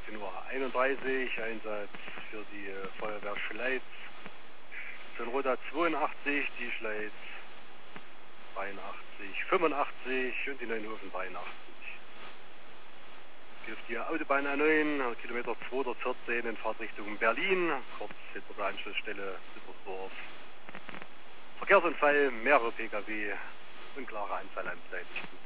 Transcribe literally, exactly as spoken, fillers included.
achtzehn Uhr einunddreißig, Einsatz für die Feuerwehr Schleiz, Zündroda zweiundachtzig, die Schleiz dreiundachtzig, fünfundachtzig und die Neuenhofen dreiundachtzig. Auf die Autobahn A neun, Kilometer zweihundertvierzehn in Fahrtrichtung Berlin, kurz hinter der Anschlussstelle Bittersdorf. Verkehrsunfall, mehrere Pkw, unklare Anzahl an Beteiligten.